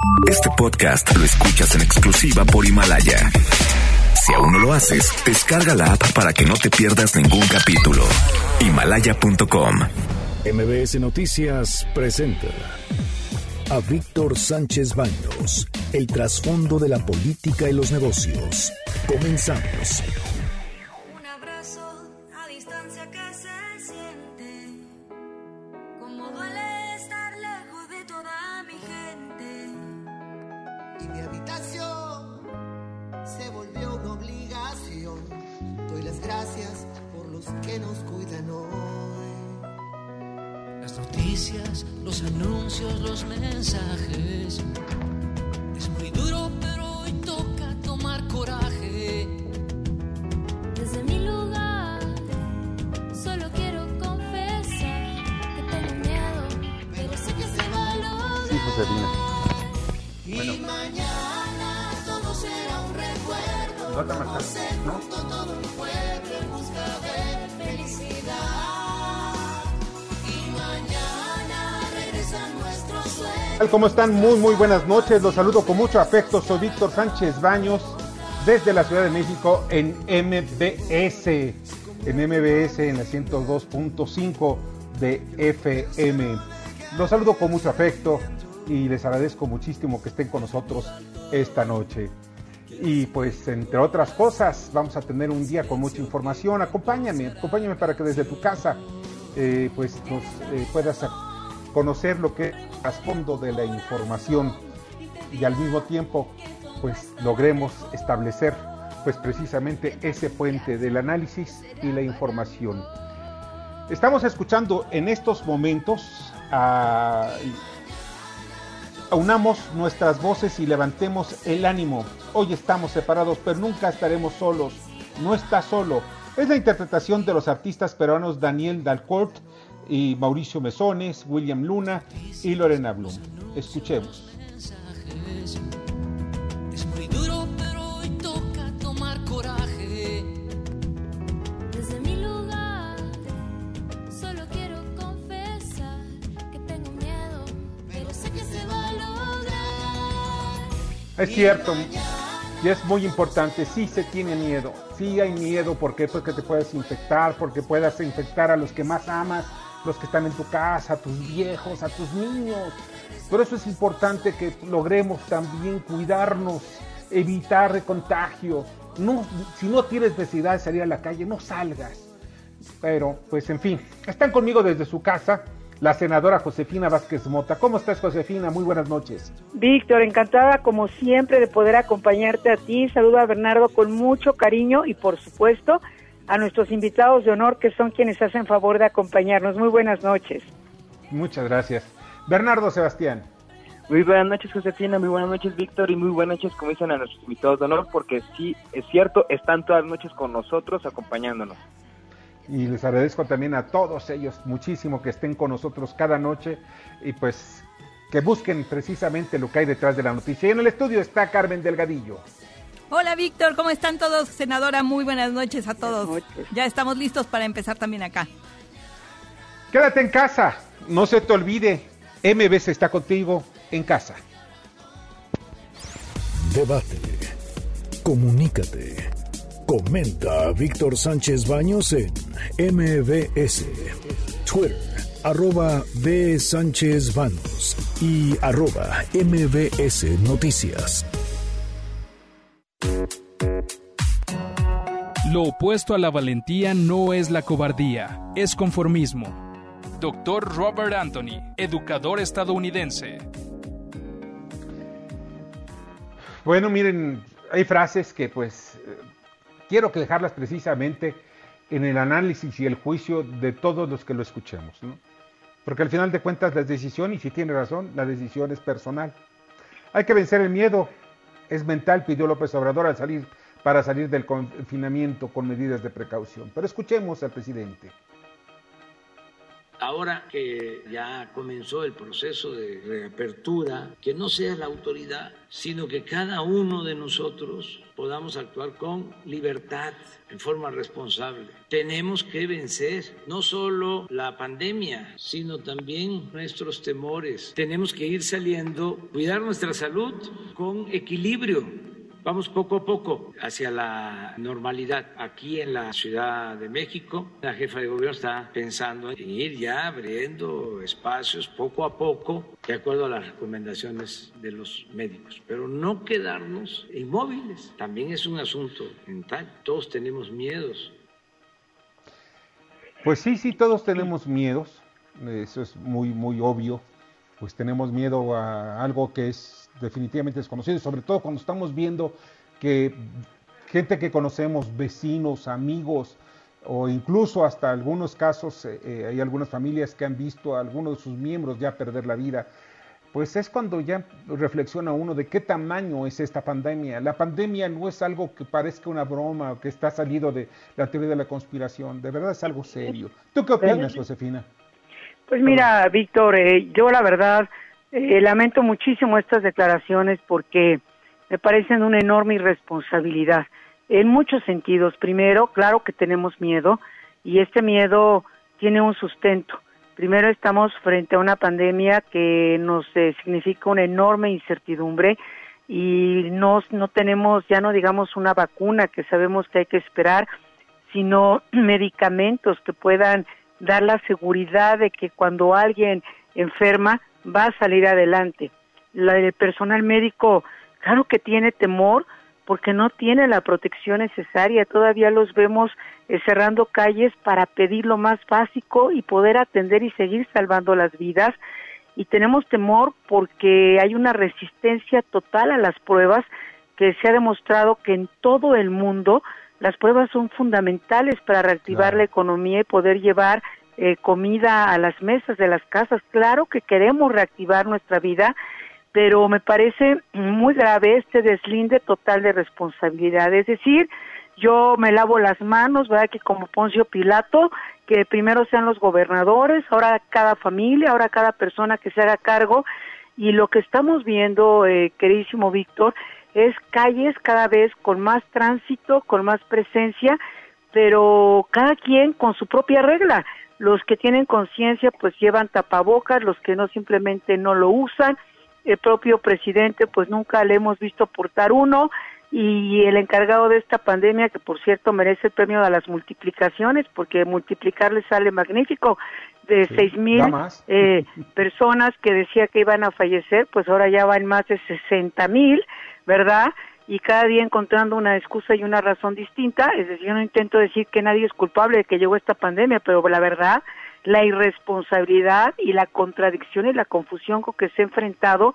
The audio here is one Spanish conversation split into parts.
Este podcast lo escuchas en exclusiva por Himalaya. Si aún no lo haces, descarga la app para que no te pierdas ningún capítulo. Himalaya.com. MBS Noticias presenta a Víctor Sánchez Baños, el trasfondo de la política y los negocios. Comenzamos. Un abrazo a distancia que se siente, como duele estar lejos de toda mi gente. Y mi habitación se volvió una obligación. Doy las gracias por los que nos cuidan hoy. Las noticias, los anuncios, los mensajes. Es muy duro, pero hoy toca tomar coraje. Desde mi lugar, solo quiero confesar que tengo miedo, pero sé que se va a lograr. Sí, Josefina. Y mañana todo será un recuerdo. No te matas, ¿no? Junto todo un pueblo en busca de felicidad. Y mañana regresan nuestros sueños. ¿Cómo están? Muy buenas noches. Los saludo con mucho afecto. Soy Víctor Sánchez Baños desde la Ciudad de México en MBS. En MBS en la 102.5 de FM. Los saludo con mucho afecto y les agradezco muchísimo que estén con nosotros esta noche. Y pues entre otras cosas vamos a tener un día con mucha información. Acompáñame para que desde tu casa pues nos puedas conocer lo que es el trasfondo de la información y al mismo tiempo pues logremos establecer pues precisamente ese puente del análisis y la información. Estamos escuchando en estos momentos unamos nuestras voces y levantemos el ánimo. Hoy estamos separados, pero nunca estaremos solos. No está solo. Es la interpretación de los artistas peruanos Daniel Dalcourt y Mauricio Mesones, William Luna y Lorena Blum. Escuchemos. Es muy duro, pero hoy toca tomar coraje. Desde mi lugar, solo quiero confesar que tengo miedo, pero sé que se va a lograr. Es cierto, y es muy importante, sí se tiene miedo, sí hay miedo, ¿por qué? Porque te puedes infectar, porque puedas infectar a los que más amas, los que están en tu casa, a tus viejos, a tus niños. Por eso es importante que logremos también cuidarnos, evitar el contagio. No, si no tienes necesidad de salir a la calle, no salgas. Pero, pues en fin, están conmigo desde su casa la senadora Josefina Vázquez Mota. ¿Cómo estás, Josefina? Muy buenas noches. Víctor, encantada como siempre de poder acompañarte a ti. Saludo a Bernardo con mucho cariño y por supuesto a nuestros invitados de honor que son quienes hacen favor de acompañarnos. Muy buenas noches. Muchas gracias. Bernardo Sebastián. Muy buenas noches, Josefina, muy buenas noches, Víctor, y muy buenas noches, como dicen a nuestros invitados de honor, porque sí, es cierto, están todas las noches con nosotros, acompañándonos. Y les agradezco también a todos ellos muchísimo que estén con nosotros cada noche y pues que busquen precisamente lo que hay detrás de la noticia. Y en el estudio está Carmen Delgadillo. Hola Víctor, ¿cómo están todos? Senadora, muy buenas noches a todos. Buenas noches. Ya estamos listos para empezar también acá. Quédate en casa, no se te olvide, MBS está contigo en casa. Debate. Comunícate. Comenta a Víctor Sánchez Baños en MBS. Twitter, @B Sánchez Baños y @MBS Noticias. Lo opuesto a la valentía no es la cobardía, es conformismo. Dr. Robert Anthony, educador estadounidense. Bueno, miren, hay frases que pues quiero que dejarlas precisamente en el análisis y el juicio de todos los que lo escuchemos, ¿no? Porque al final de cuentas la decisión, y si tiene razón, la decisión es personal. Hay que vencer el miedo, es mental, pidió López Obrador para salir del confinamiento con medidas de precaución. Pero escuchemos al presidente. Ahora que ya comenzó el proceso de reapertura, que no sea la autoridad, sino que cada uno de nosotros podamos actuar con libertad, en forma responsable. Tenemos que vencer no solo la pandemia, sino también nuestros temores. Tenemos que ir saliendo, cuidar nuestra salud con equilibrio. Vamos poco a poco hacia la normalidad. Aquí en la Ciudad de México, la jefa de gobierno está pensando en ir ya abriendo espacios poco a poco, de acuerdo a las recomendaciones de los médicos. Pero no quedarnos inmóviles. También es un asunto mental. Todos tenemos miedos. Pues sí, todos tenemos miedos. Eso es muy, muy obvio. Pues tenemos miedo a algo que es definitivamente desconocido, sobre todo cuando estamos viendo que gente que conocemos, vecinos, amigos, o incluso hasta algunos casos, hay algunas familias que han visto a algunos de sus miembros ya perder la vida. Pues es cuando ya reflexiona uno de qué tamaño es esta pandemia. La pandemia no es algo que parezca una broma o que está salido de la teoría de la conspiración, de verdad es algo serio. ¿Tú qué opinas, Josefina? Pues mira, Víctor, yo la verdad lamento muchísimo estas declaraciones porque me parecen una enorme irresponsabilidad en muchos sentidos. Primero, claro que tenemos miedo y este miedo tiene un sustento. Primero, estamos frente a una pandemia que nos significa una enorme incertidumbre y no tenemos, ya no digamos una vacuna que sabemos que hay que esperar, sino medicamentos que puedan dar la seguridad de que cuando alguien enferma va a salir adelante. El personal médico, claro que tiene temor porque no tiene la protección necesaria. Todavía los vemos cerrando calles para pedir lo más básico y poder atender y seguir salvando las vidas. Y tenemos temor porque hay una resistencia total a las pruebas, que se ha demostrado que en todo el mundo las pruebas son fundamentales para reactivar la economía y poder llevar comida a las mesas de las casas. Claro que queremos reactivar nuestra vida, pero me parece muy grave este deslinde total de responsabilidad. Es decir, yo me lavo las manos, ¿verdad? Que como Poncio Pilato, que primero sean los gobernadores, ahora cada familia, ahora cada persona que se haga cargo. Y lo que estamos viendo, queridísimo Víctor, es calles cada vez con más tránsito, con más presencia, pero cada quien con su propia regla. Los que tienen conciencia pues llevan tapabocas, los que no simplemente no lo usan. El propio presidente pues nunca le hemos visto portar uno, y el encargado de esta pandemia, que por cierto merece el premio a las multiplicaciones, porque multiplicarle sale magnífico, de 6,000 personas que decía que iban a fallecer, pues ahora ya van más de 60,000, ¿verdad? Y cada día encontrando una excusa y una razón distinta. Es decir, yo no intento decir que nadie es culpable de que llegó esta pandemia, pero la verdad, la irresponsabilidad y la contradicción y la confusión con que se ha enfrentado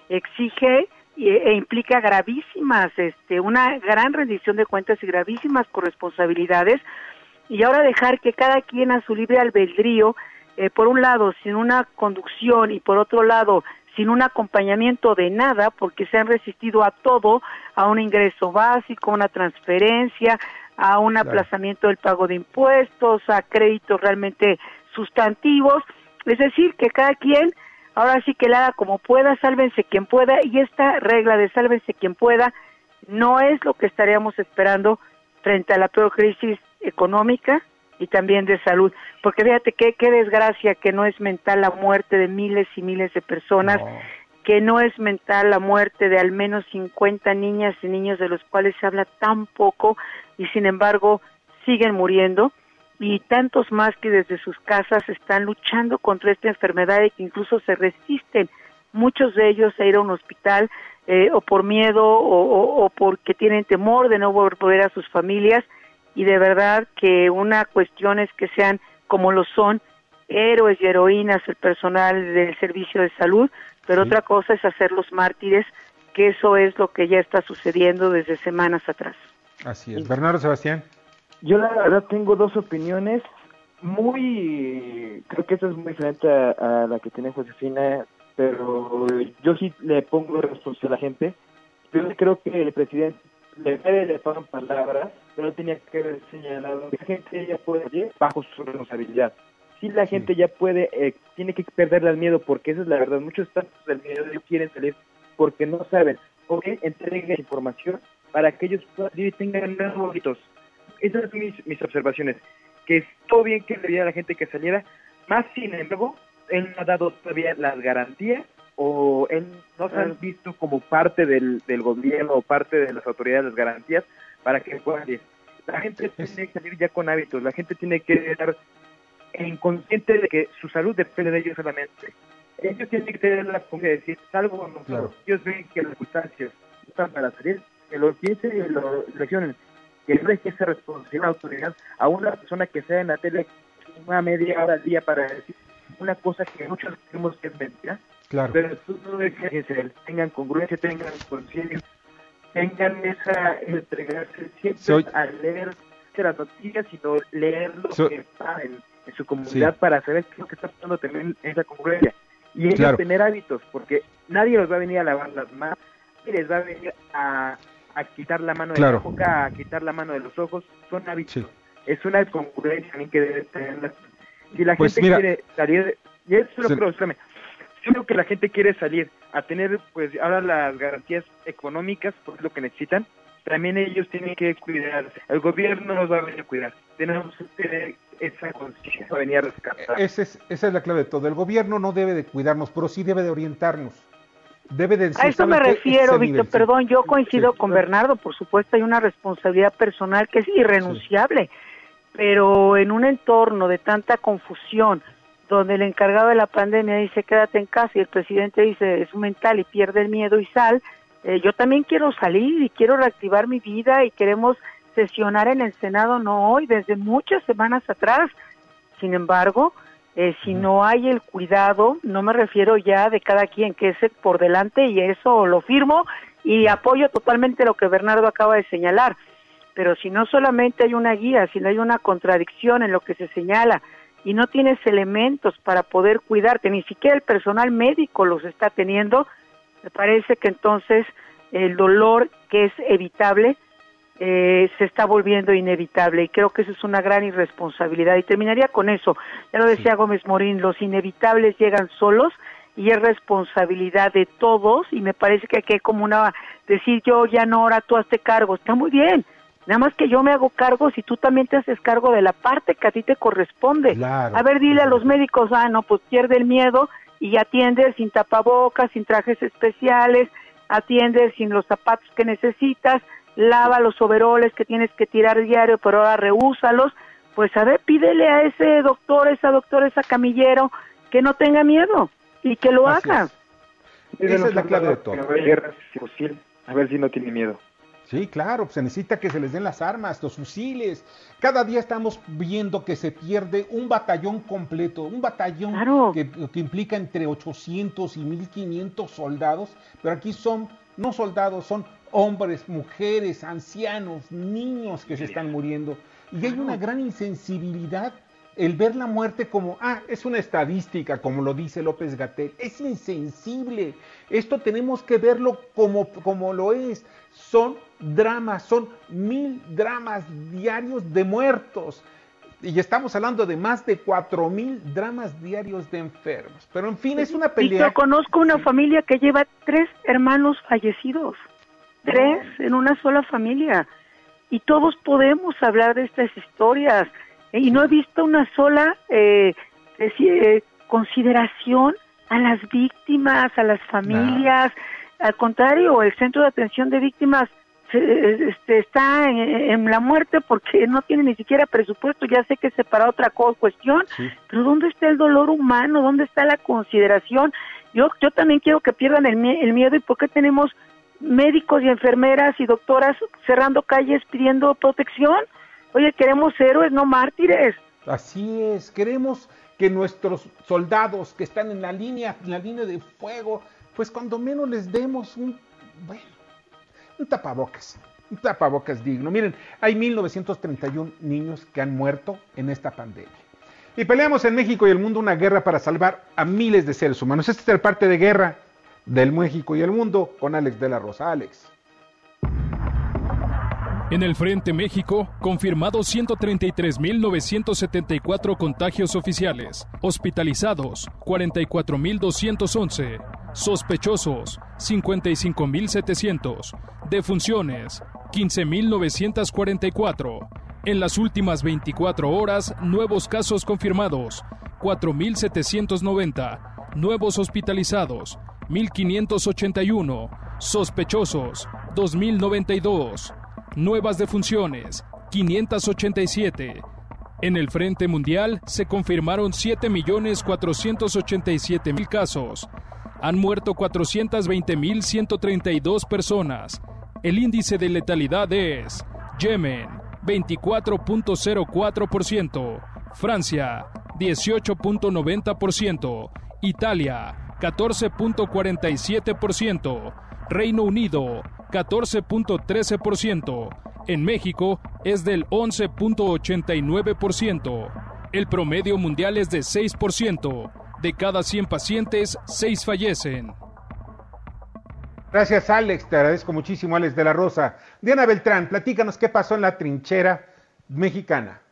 exige e implica gravísimas, una gran rendición de cuentas y gravísimas corresponsabilidades, y ahora dejar que cada quien a su libre albedrío, por un lado sin una conducción y por otro lado sin un acompañamiento de nada, porque se han resistido a todo, a un ingreso básico, a una transferencia, a un aplazamiento del pago de impuestos, a créditos realmente sustantivos. Es decir, que cada quien ahora sí que la haga como pueda, sálvense quien pueda, y esta regla de sálvense quien pueda no es lo que estaríamos esperando frente a la peor crisis económica y también de salud, porque fíjate qué desgracia que no es mental la muerte de miles y miles de personas, que no es mental la muerte de al menos 50 niñas y niños de los cuales se habla tan poco y sin embargo siguen muriendo, y tantos más que desde sus casas están luchando contra esta enfermedad y que incluso se resisten, muchos de ellos, a ir a un hospital o por miedo o porque tienen temor de no volver a sus familias. Y de verdad que una cuestión es que sean como lo son héroes y heroínas el personal del servicio de salud, pero otra cosa es hacerlos mártires, que eso es lo que ya está sucediendo desde semanas atrás. Así es. Bernardo Sebastián. Yo la verdad tengo dos opiniones creo que esta es muy diferente a la que tiene Josefina, pero yo sí le pongo responsabilidad a la gente. Yo creo que el presidente le pagan palabras, pero tenía que haber señalado que la gente ya puede ir bajo su responsabilidad. sí la gente ya puede, tiene que perderle el miedo, porque esa es la verdad. Muchos tantos del miedo no quieren salir porque no saben. O bien entreguen información para que ellos puedan salir y tengan nuevos hábitos. Esas son mis observaciones. Que es todo bien que le diera a la gente que saliera, más sin embargo, él no ha dado todavía las garantías, o él no se han visto como parte del gobierno o parte de las autoridades las garantías para que puedan ir. La gente tiene que salir ya con hábitos, la gente tiene que estar inconsciente de que su salud depende de ellos solamente. Ellos tienen que tener la confianza de decir, salvo o no, claro. Ellos ven que las circunstancias están para salir, que lo piensen y lo reflexionen, que no deje esa responsabilidad de autoridad a una persona que sea en la tele una media hora al día para decir una cosa que muchos creemos que es mentira. Claro. Pero tú no dejes que tengan congruencia, tengan conciencia, tengan esa entregarse siempre a leer las noticias, sino leer lo que pasa en su comunidad para saber qué es lo que está pasando también en esa congruencia. Y ellos tener hábitos, porque nadie los va a venir a lavar las manos, nadie les va a venir a quitar la mano de la boca, a quitar la mano de los ojos, son hábitos. Es una congruencia también que debe tener. Si la gente quiere salir, y eso lo creo, yo creo que la gente quiere salir a tener, pues, ahora las garantías económicas, porque es lo que necesitan, también ellos tienen que cuidarse. El gobierno nos va a venir a cuidar. Tenemos que tener esa conciencia para venir a rescatar. Esa es la clave de todo. El gobierno no debe de cuidarnos, pero sí debe de orientarnos. Debe de a eso me refiero, Víctor. Perdón, yo coincido con Bernardo. Por supuesto, hay una responsabilidad personal que es irrenunciable. Pero en un entorno de tanta confusión, donde el encargado de la pandemia dice quédate en casa y el presidente dice es un mental y pierde el miedo y sal, yo también quiero salir y quiero reactivar mi vida y queremos sesionar en el Senado, no hoy, desde muchas semanas atrás. Sin embargo, si no hay el cuidado, no me refiero ya de cada quien, que es por delante, y eso lo firmo y apoyo totalmente lo que Bernardo acaba de señalar, pero si no solamente hay una guía, si no hay una contradicción en lo que se señala, y no tienes elementos para poder cuidarte, ni siquiera el personal médico los está teniendo, me parece que entonces el dolor que es evitable se está volviendo inevitable, y creo que eso es una gran irresponsabilidad. Y terminaría con eso, ya lo decía Gómez Morín, los inevitables llegan solos y es responsabilidad de todos, y me parece que aquí hay como decir yo ya no, ahora tú hazte cargo, está muy bien. Nada más que yo me hago cargo si tú también te haces cargo de la parte que a ti te corresponde. Claro, a ver, dile a los médicos, no, pues pierde el miedo y atiende sin tapabocas, sin trajes especiales, atiende sin los zapatos que necesitas, lava los overoles que tienes que tirar diario, pero ahora reúsalos. Pues a ver, pídele a ese doctor, esa doctora, esa camillero, que no tenga miedo y que lo haga. Esa es la clave de todo. A ver si no tiene miedo. Sí, claro, se necesita que se les den las armas, los fusiles. Cada día estamos viendo que se pierde un batallón completo, un batallón que implica entre 800 y 1500 soldados, pero aquí son no soldados, son hombres, mujeres, ancianos, niños que se están muriendo. Y hay una gran insensibilidad el ver la muerte como, es una estadística, como lo dice López-Gatell. Es insensible. Esto tenemos que verlo como lo es. Son dramas, son 1000 dramas diarios de muertos. Y estamos hablando de más de 4000 dramas diarios de enfermos. Pero en fin, es una pelea. Yo conozco una familia que lleva 3 hermanos fallecidos. 3 en una sola familia. Y todos podemos hablar de estas historias. Y no he visto una sola consideración a las víctimas, a las familias. Al contrario, el Centro de Atención de Víctimas está en la muerte porque no tiene ni siquiera presupuesto. Ya sé que es para otra cuestión, pero ¿dónde está el dolor humano? ¿Dónde está la consideración? Yo también quiero que pierdan el miedo. ¿Y por qué tenemos médicos y enfermeras y doctoras cerrando calles pidiendo protección? Oye, queremos héroes, no mártires. Así es, queremos que nuestros soldados que están en la línea de fuego, pues cuando menos les demos un tapabocas digno. Miren, hay 1931 niños que han muerto en esta pandemia. Y peleamos en México y el mundo una guerra para salvar a miles de seres humanos. Este es el parte de Guerra del México y el Mundo con Alex de la Rosa. Alex. En el Frente México, confirmados 133.974 contagios oficiales, hospitalizados 44.211, sospechosos 55.700, defunciones 15.944. En las últimas 24 horas, nuevos casos confirmados 4.790, nuevos hospitalizados 1.581, sospechosos 2.092. Nuevas defunciones, 587. En el Frente Mundial se confirmaron 7.487.000 casos. Han muerto 420.132 personas. El índice de letalidad es Yemen, 24.04%, Francia, 18.90%, Italia, 14.47%, Reino Unido, 14.13%. En México es del 11.89%. El promedio mundial es de 6%. De cada 100 pacientes, 6 fallecen. Gracias, Alex. Te agradezco muchísimo, Alex de la Rosa. Diana Beltrán, platícanos qué pasó en la trinchera mexicana.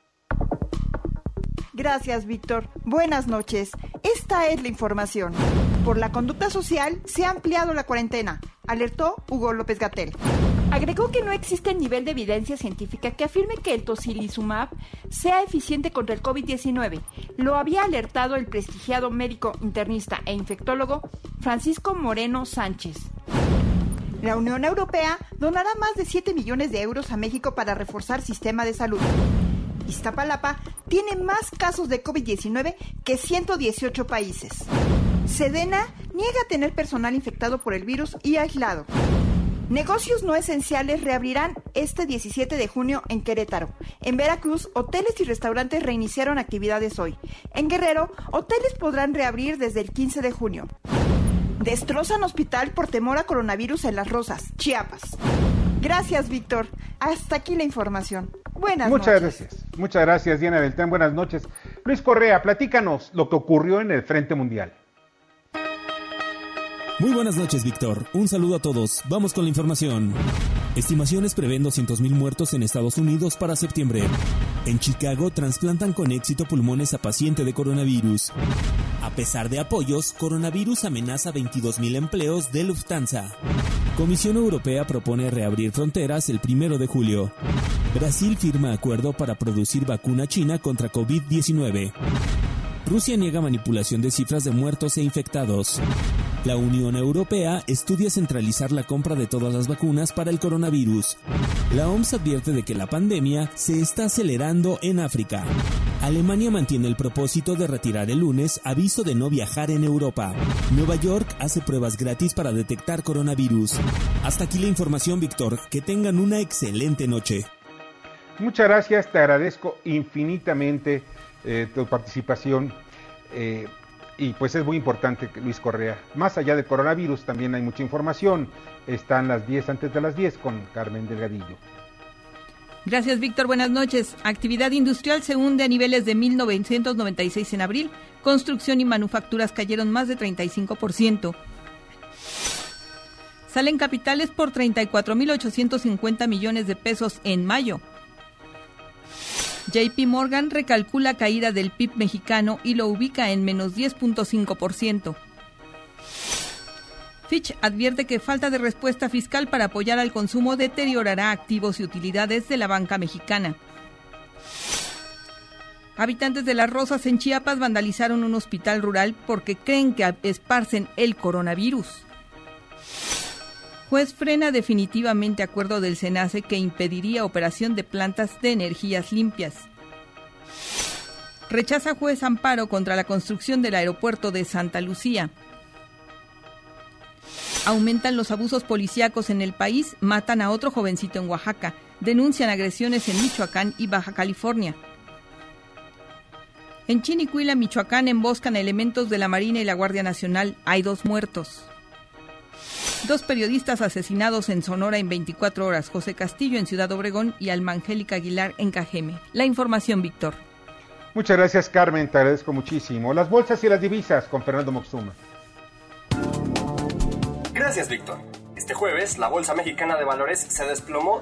Gracias, Víctor. Buenas noches. Esta es la información. Por la conducta social se ha ampliado la cuarentena, alertó Hugo López-Gatell. Agregó que no existe nivel de evidencia científica que afirme que el tocilizumab sea eficiente contra el COVID-19. Lo había alertado el prestigiado médico internista e infectólogo Francisco Moreno Sánchez. La Unión Europea donará más de 7 millones de euros a México para reforzar sistema de salud. Iztapalapa tiene más casos de COVID-19 que 118 países. Sedena niega tener personal infectado por el virus y aislado. Negocios no esenciales reabrirán este 17 de junio en Querétaro. En Veracruz, hoteles y restaurantes reiniciaron actividades hoy. En Guerrero, hoteles podrán reabrir desde el 15 de junio. Destrozan hospital por temor a coronavirus en Las Rosas, Chiapas. Gracias, Víctor. Hasta aquí la información. Buenas noches. Muchas gracias, Diana Beltrán. Buenas noches. Luis Correa, platícanos lo que ocurrió en el Frente Mundial. Muy buenas noches, Víctor. Un saludo a todos. Vamos con la información. Estimaciones prevén 200.000 muertos en Estados Unidos para septiembre. En Chicago trasplantan con éxito pulmones a paciente de coronavirus. A pesar de apoyos, coronavirus amenaza 22.000 empleos de Lufthansa. Comisión Europea propone reabrir fronteras el 1 de julio. Brasil firma acuerdo para producir vacuna china contra COVID-19. Rusia niega manipulación de cifras de muertos e infectados. La Unión Europea estudia centralizar la compra de todas las vacunas para el coronavirus. La OMS advierte de que la pandemia se está acelerando en África. Alemania mantiene el propósito de retirar el lunes aviso de no viajar en Europa. Nueva York hace pruebas gratis para detectar coronavirus. Hasta aquí la información, Víctor. Que tengan una excelente noche. Muchas gracias, te agradezco infinitamente tu participación. Y pues es muy importante, Luis Correa. Más allá del coronavirus, también hay mucha información. Están las 10 antes de las 10 con Carmen Delgadillo. Gracias, Víctor. Buenas noches. Actividad industrial se hunde a niveles de 1996 en abril. Construcción y manufacturas cayeron más de 35%. Salen capitales por 34.850 millones de pesos en mayo. JP Morgan recalcula caída del PIB mexicano y lo ubica en menos 10.5%. Fitch advierte que falta de respuesta fiscal para apoyar al consumo deteriorará activos y utilidades de la banca mexicana. Habitantes de Las Rosas en Chiapas vandalizaron un hospital rural porque creen que esparcen el coronavirus. Juez frena definitivamente acuerdo del SENACE que impediría operación de plantas de energías limpias. Rechaza juez amparo contra la construcción del aeropuerto de Santa Lucía. Aumentan los abusos policíacos en el país, matan a otro jovencito en Oaxaca, denuncian agresiones en Michoacán y Baja California. En Chinicuila, Michoacán, emboscan elementos de la Marina y la Guardia Nacional, hay 2 muertos. 2 periodistas asesinados en Sonora en 24 horas, José Castillo en Ciudad Obregón y Alma Angélica Aguilar en Cajeme. La información, Víctor. Muchas gracias, Carmen, te agradezco muchísimo. Las bolsas y las divisas con Fernando Moxuma. Gracias, Víctor. Este jueves, la Bolsa Mexicana de Valores se desplomó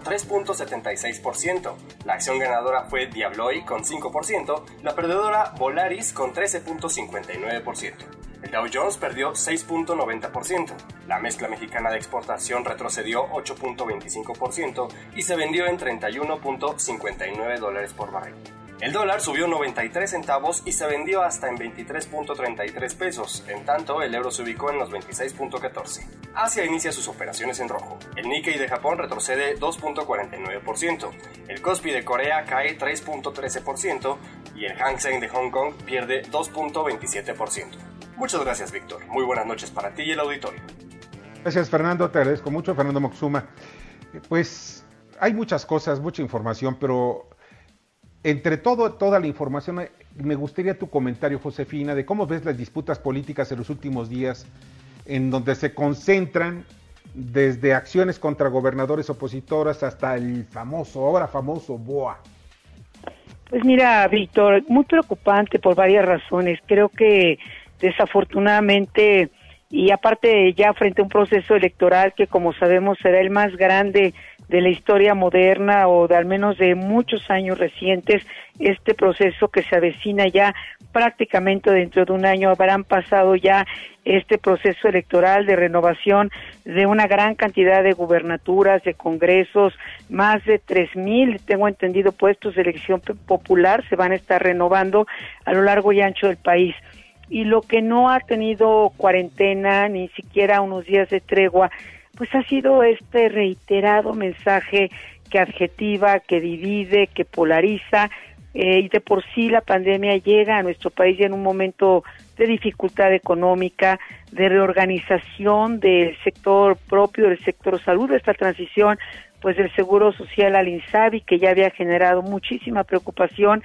3.76%. La acción ganadora fue Diabloy con 5%, la perdedora Volaris con 13.59%. El Dow Jones perdió 6.90%. La mezcla mexicana de exportación retrocedió 8.25% y se vendió en $31.59 por barril. El dólar subió 93 centavos y se vendió hasta en 23.33 pesos, en tanto el euro se ubicó en los 26.14. Asia inicia sus operaciones en rojo. El Nikkei de Japón retrocede 2.49%, el Kospi de Corea cae 3.13% y el Hang Seng de Hong Kong pierde 2.27%. Muchas gracias, Víctor. Muy buenas noches para ti y el auditorio. Gracias, Fernando. Te agradezco mucho, Fernando Moctezuma. Pues hay muchas cosas, mucha información, pero entre toda la información, me gustaría tu comentario, Josefina, de cómo ves las disputas políticas en los últimos días, en donde se concentran desde acciones contra gobernadores opositoras hasta el ahora famoso BOA. Pues mira, Víctor, muy preocupante por varias razones. Creo que desafortunadamente, y aparte ya frente a un proceso electoral que, como sabemos, será el más grande de la historia moderna o de al menos de muchos años recientes, este proceso que se avecina ya prácticamente dentro de un año, habrán pasado ya este proceso electoral de renovación de una gran cantidad de gubernaturas, de congresos, más de 3,000, tengo entendido, puestos de elección popular se van a estar renovando a lo largo y ancho del país. Y lo que no ha tenido cuarentena, ni siquiera unos días de tregua, pues ha sido este reiterado mensaje que adjetiva, que divide, que polariza, y de por sí la pandemia llega a nuestro país ya en un momento de dificultad económica, de reorganización del sector propio, del sector salud, esta transición pues del Seguro Social al INSABI, que ya había generado muchísima preocupación,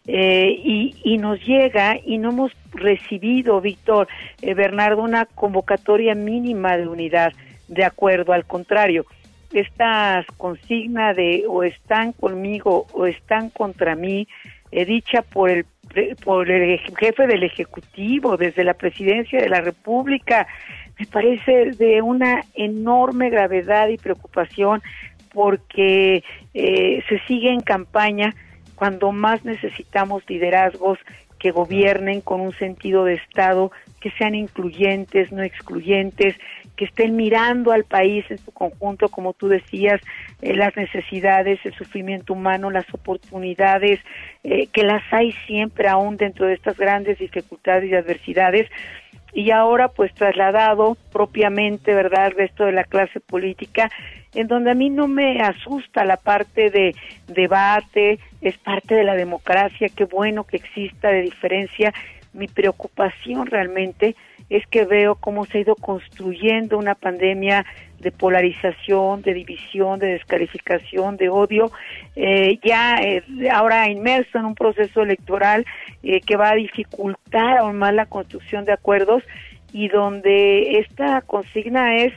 y nos llega, y no hemos recibido, Víctor, Bernardo, una convocatoria mínima de unidad, de acuerdo, al contrario, esta consigna de o están conmigo o están contra mí, dicha por el jefe del Ejecutivo, desde la Presidencia de la República, me parece de una enorme gravedad y preocupación, porque se sigue en campaña cuando más necesitamos liderazgos que gobiernen con un sentido de Estado, que sean incluyentes, no excluyentes, que estén mirando al país en su conjunto, como tú decías, las necesidades, el sufrimiento humano, las oportunidades, que las hay siempre aún dentro de estas grandes dificultades y adversidades, y ahora pues trasladado propiamente, ¿verdad?, al resto de la clase política, en donde a mí no me asusta la parte de debate, es parte de la democracia, qué bueno que exista de diferencia. Mi preocupación realmente es que veo cómo se ha ido construyendo una pandemia de polarización, de división, de descalificación, de odio, ahora inmerso en un proceso electoral que va a dificultar aún más la construcción de acuerdos, y donde esta consigna es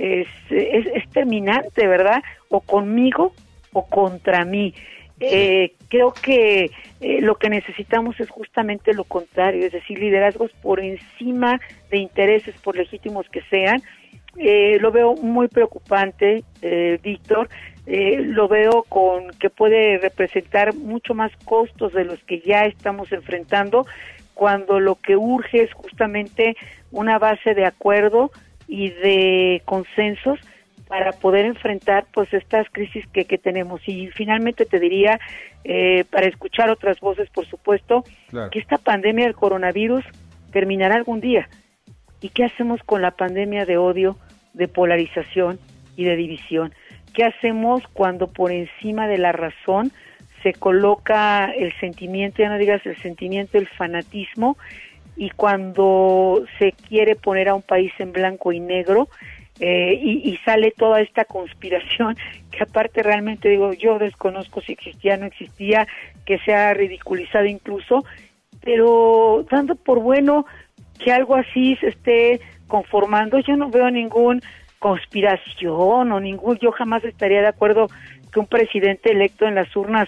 terminante, ¿verdad? O conmigo o contra mí. Creo que lo que necesitamos es justamente lo contrario, es decir, liderazgos por encima de intereses, por legítimos que sean. Lo veo muy preocupante, Víctor, lo veo con que puede representar mucho más costos de los que ya estamos enfrentando, cuando lo que urge es justamente una base de acuerdo y de consensos para poder enfrentar pues estas crisis que tenemos. Y finalmente te diría, para escuchar otras voces, por supuesto, claro, que esta pandemia del coronavirus terminará algún día. ¿Y qué hacemos con la pandemia de odio, de polarización y de división? ¿Qué hacemos cuando por encima de la razón se coloca el sentimiento, ya no digas el sentimiento, el fanatismo, y cuando se quiere poner a un país en blanco y negro, y sale toda esta conspiración que aparte realmente digo, yo desconozco si existía, no existía, que se ha ridiculizado incluso, pero dando por bueno que algo así se esté conformando, yo no veo ningún conspiración o yo jamás estaría de acuerdo que un presidente electo en las urnas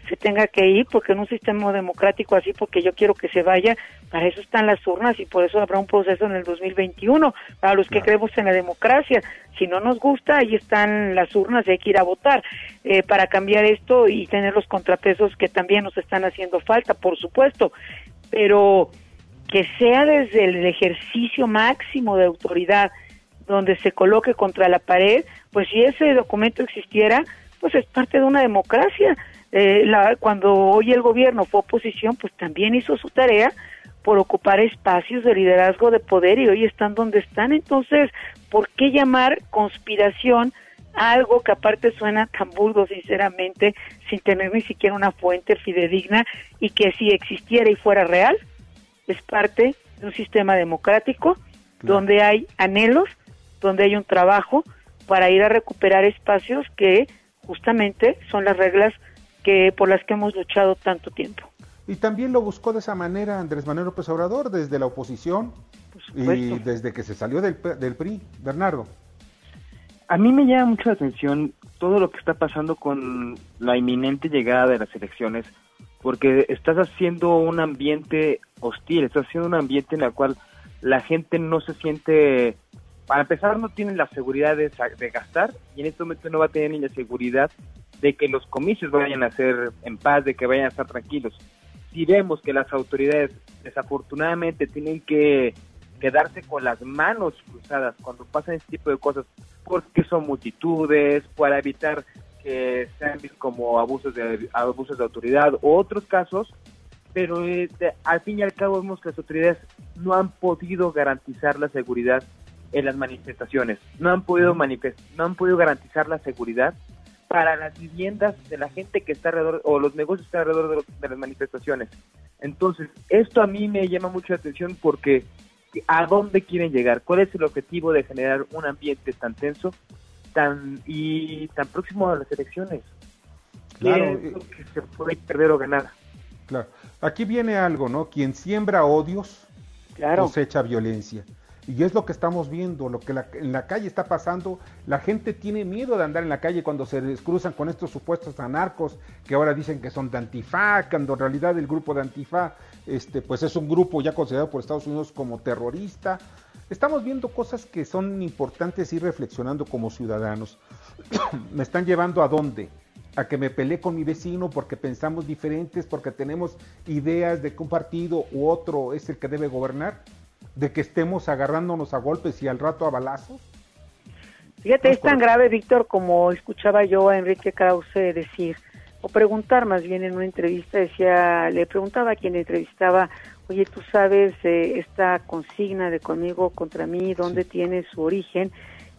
se tenga que ir, porque en un sistema democrático así, porque yo quiero que se vaya, para eso están las urnas y por eso habrá un proceso en el 2021, para los que creemos en la democracia. Si no nos gusta, ahí están las urnas y hay que ir a votar para cambiar esto y tener los contrapesos que también nos están haciendo falta, por supuesto, pero que sea desde el ejercicio máximo de autoridad, donde se coloque contra la pared, pues si ese documento existiera, pues es parte de una democracia. Cuando hoy el gobierno fue oposición, pues también hizo su tarea por ocupar espacios de liderazgo de poder y hoy están donde están. Entonces, ¿por qué llamar conspiración a algo que aparte suena tan burdo, sinceramente, sin tener ni siquiera una fuente fidedigna y que si existiera y fuera real, es parte de un sistema democrático donde hay anhelos, donde hay un trabajo para ir a recuperar espacios que justamente son las reglas por las que hemos luchado tanto tiempo. Y también lo buscó de esa manera Andrés Manuel López Obrador, desde la oposición y desde que se salió del PRI. Bernardo. A mí me llama mucho la atención todo lo que está pasando con la inminente llegada de las elecciones, porque estás haciendo un ambiente hostil, estás haciendo un ambiente en el cual la gente no se siente, para empezar no tienen la seguridad de gastar, y en este momento no va a tener ni la seguridad de que los comicios vayan a ser en paz, de que vayan a estar tranquilos. Si vemos que las autoridades desafortunadamente tienen que quedarse con las manos cruzadas cuando pasan este tipo de cosas, porque son multitudes, para evitar que sean vistos como abusos de autoridad o otros casos, pero al fin y al cabo vemos que las autoridades no han podido garantizar la seguridad en las manifestaciones, no han podido garantizar la seguridad para las viviendas de la gente que está alrededor, o los negocios que están alrededor de las manifestaciones. Entonces, esto a mí me llama mucho la atención porque ¿a dónde quieren llegar? ¿Cuál es el objetivo de generar un ambiente tan tenso tan próximo a las elecciones? Claro, ¿Qué es lo que se puede perder o ganar? Claro. Aquí viene algo, ¿no? Quien siembra odios, cosecha violencia. Y es lo que estamos viendo, lo que en la calle está pasando. La gente tiene miedo de andar en la calle cuando se cruzan con estos supuestos anarcos que ahora dicen que son de Antifa, cuando en realidad el grupo de Antifa pues es un grupo ya considerado por Estados Unidos como terrorista. Estamos viendo cosas que son importantes ir reflexionando como ciudadanos. ¿Me están llevando a dónde? A que me peleé con mi vecino porque pensamos diferentes, porque tenemos ideas de que un partido u otro es el que debe gobernar, de que estemos agarrándonos a golpes y al rato a balazos. Fíjate, es tan grave, Víctor, como escuchaba yo a Enrique Krause decir, o preguntar más bien en una entrevista, le preguntaba a quien entrevistaba, oye, ¿tú sabes esta consigna de conmigo contra mí, dónde tiene su origen?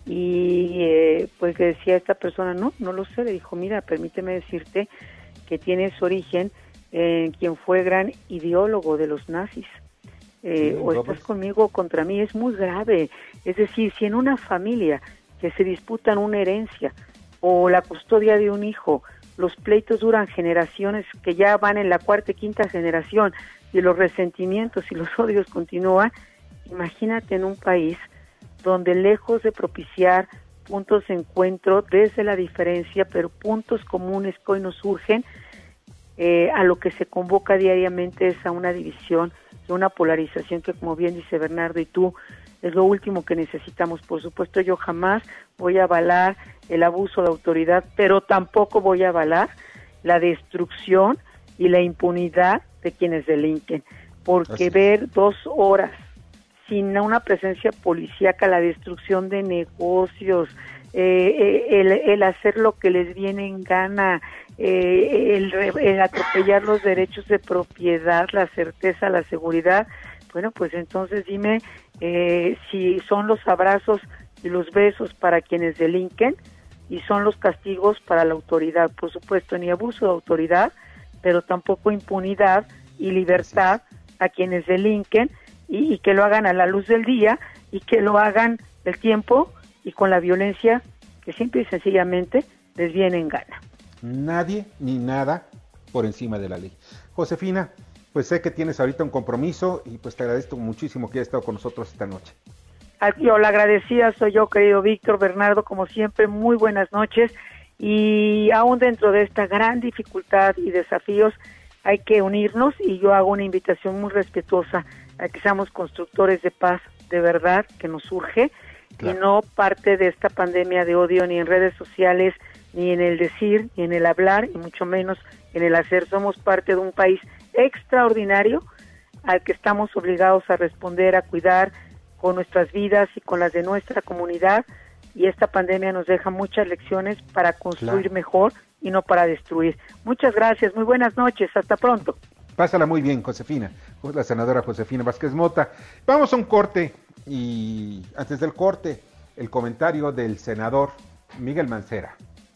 Y pues le decía a esta persona, no lo sé, le dijo, mira, permíteme decirte que tiene su origen en quien fue gran ideólogo de los nazis. O estás conmigo o contra mí, es muy grave. Es decir, si en una familia que se disputan una herencia o la custodia de un hijo, los pleitos duran generaciones que ya van en la cuarta y quinta generación y los resentimientos y los odios continúan, imagínate en un país donde lejos de propiciar puntos de encuentro desde la diferencia, pero puntos comunes que hoy nos surgen, a lo que se convoca diariamente es a una división, una polarización que, como bien dice Bernardo y tú, es lo último que necesitamos. Por supuesto, yo jamás voy a avalar el abuso de autoridad, pero tampoco voy a avalar la destrucción y la impunidad de quienes delinquen, porque ver 2 horas sin una presencia policíaca, la destrucción de negocios, el hacer lo que les viene en gana, el atropellar los derechos de propiedad, la certeza, la seguridad, bueno, pues entonces dime si son los abrazos y los besos para quienes delinquen y son los castigos para la autoridad. Por supuesto, ni abuso de autoridad, pero tampoco impunidad y libertad a quienes delinquen y que lo hagan a la luz del día y que lo hagan el tiempo y con la violencia que simple y sencillamente les viene en gana. Nadie ni nada por encima de la ley. Josefina, pues sé que tienes ahorita un compromiso y pues te agradezco muchísimo que hayas estado con nosotros esta noche. Yo la agradecida soy yo, querido Víctor, Bernardo, como siempre, muy buenas noches y aún dentro de esta gran dificultad y desafíos hay que unirnos, y yo hago una invitación muy respetuosa a que seamos constructores de paz de verdad, que nos surge, claro, y no parte de esta pandemia de odio ni en redes sociales, ni en el decir, ni en el hablar, y mucho menos en el hacer. Somos parte de un país extraordinario al que estamos obligados a responder, a cuidar con nuestras vidas y con las de nuestra comunidad, y esta pandemia nos deja muchas lecciones para construir, claro, mejor y no para destruir. Muchas gracias, muy buenas noches, hasta pronto. Pásala muy bien, Josefina, la senadora Josefina Vázquez Mota. Vamos a un corte, y antes del corte, el comentario del senador Miguel Mancera.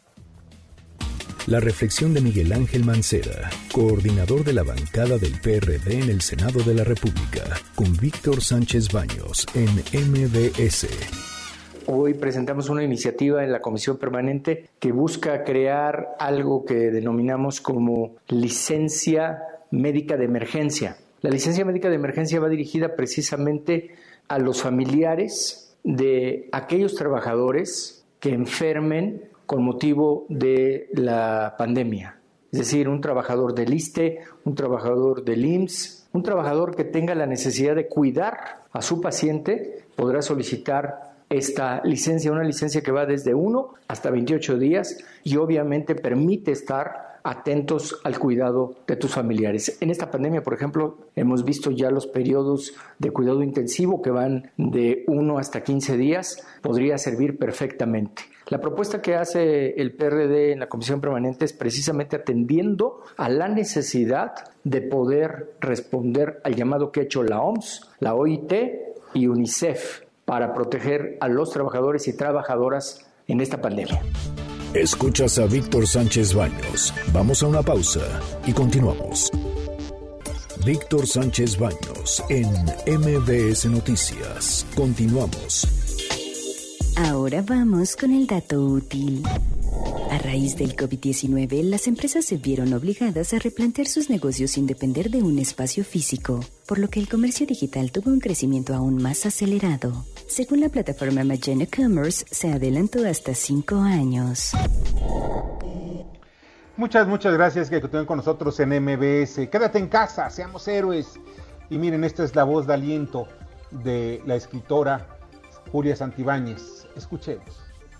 La reflexión de Miguel Ángel Mancera, coordinador de la bancada del PRD en el Senado de la República, con Víctor Sánchez Baños en MBS. Hoy presentamos una iniciativa en la Comisión Permanente que busca crear algo que denominamos como licencia médica de emergencia. La licencia médica de emergencia va dirigida precisamente a los familiares de aquellos trabajadores que enfermen con motivo de la pandemia. Es decir, un trabajador del ISSSTE, un trabajador del IMSS, un trabajador que tenga la necesidad de cuidar a su paciente, podrá solicitar esta licencia, una licencia que va desde 1 hasta 28 días y obviamente permite estar atentos al cuidado de tus familiares. En esta pandemia, por ejemplo, hemos visto ya los periodos de cuidado intensivo que van de 1 hasta 15 días, podría servir perfectamente. La propuesta que hace el PRD en la Comisión Permanente es precisamente atendiendo a la necesidad de poder responder al llamado que ha hecho la OMS, la OIT y UNICEF para proteger a los trabajadores y trabajadoras en esta pandemia. Escuchas a Víctor Sánchez Baños. Vamos a una pausa y continuamos. Víctor Sánchez Baños en MBS Noticias. Continuamos. Ahora vamos con el dato útil. A raíz del COVID-19, las empresas se vieron obligadas a replantear sus negocios sin depender de un espacio físico, por lo que el comercio digital tuvo un crecimiento aún más acelerado. Según la plataforma Magena Commerce, se adelantó hasta 5 años. Muchas gracias que continúen con nosotros en MBS. Quédate en casa, seamos héroes. Y miren, esta es la voz de aliento de la escritora Julia Santibáñez. Escuchemos.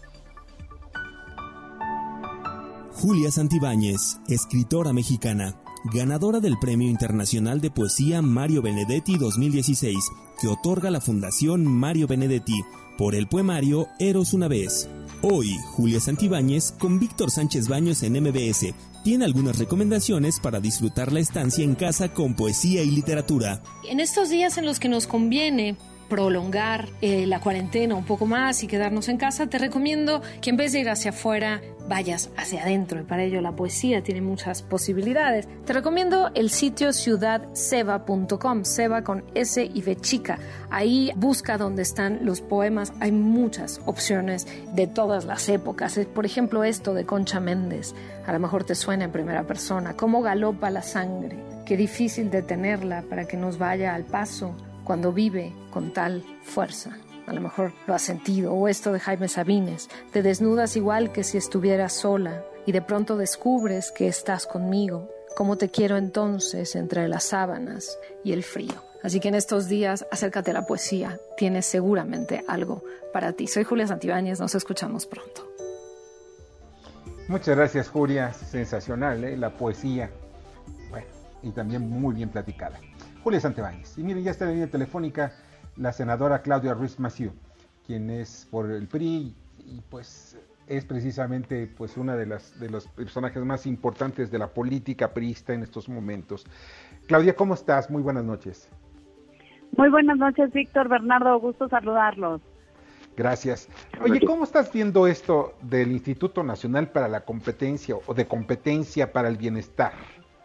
Julia Santibáñez, escritora mexicana, ganadora del Premio Internacional de Poesía Mario Benedetti 2016, que otorga la Fundación Mario Benedetti, por el poemario Eros una vez. Hoy, Julia Santibáñez con Víctor Sánchez Baños en MBS tiene algunas recomendaciones para disfrutar la estancia en casa con poesía y literatura. En estos días en los que nos conviene prolongar la cuarentena un poco más y quedarnos en casa, te recomiendo que en vez de ir hacia afuera, vayas hacia adentro, y para ello la poesía tiene muchas posibilidades. Te recomiendo el sitio ciudadseba.com, Seba con S y B chica. Ahí busca donde están los poemas, hay muchas opciones de todas las épocas. Por ejemplo, esto de Concha Méndez, a lo mejor te suena en primera persona. Cómo galopa la sangre, qué difícil detenerla para que nos vaya al paso cuando vive con tal fuerza. A lo mejor lo has sentido. O esto de Jaime Sabines, te desnudas igual que si estuvieras sola y de pronto descubres que estás conmigo. Cómo te quiero entonces entre las sábanas y el frío. Así que en estos días acércate a la poesía, tienes seguramente algo para ti. Soy Julia Santibáñez, nos escuchamos pronto. Muchas gracias, Julia, sensacional, la poesía, bueno, y también muy bien platicada. Julia Santibáñez. Y miren, ya está en la línea telefónica la senadora Claudia Ruiz Massieu, quien es por el PRI y pues es precisamente pues una de los personajes más importantes de la política priista en estos momentos. Claudia, ¿cómo estás? Muy buenas noches. Muy buenas noches, Víctor, Bernardo, gusto saludarlos. Gracias. Oye, ¿cómo estás viendo esto del Instituto Nacional para la Competencia o de Competencia para el Bienestar?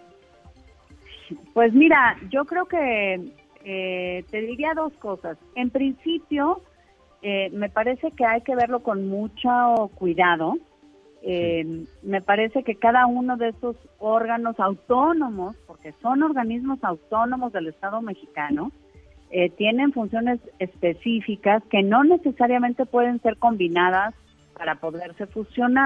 Pues mira, yo creo que te diría dos cosas. En principio, me parece que hay que verlo con mucho cuidado. Me parece que cada uno de estos órganos autónomos, porque son organismos autónomos del Estado mexicano, tienen funciones específicas que no necesariamente pueden ser combinadas para poderse fusionar.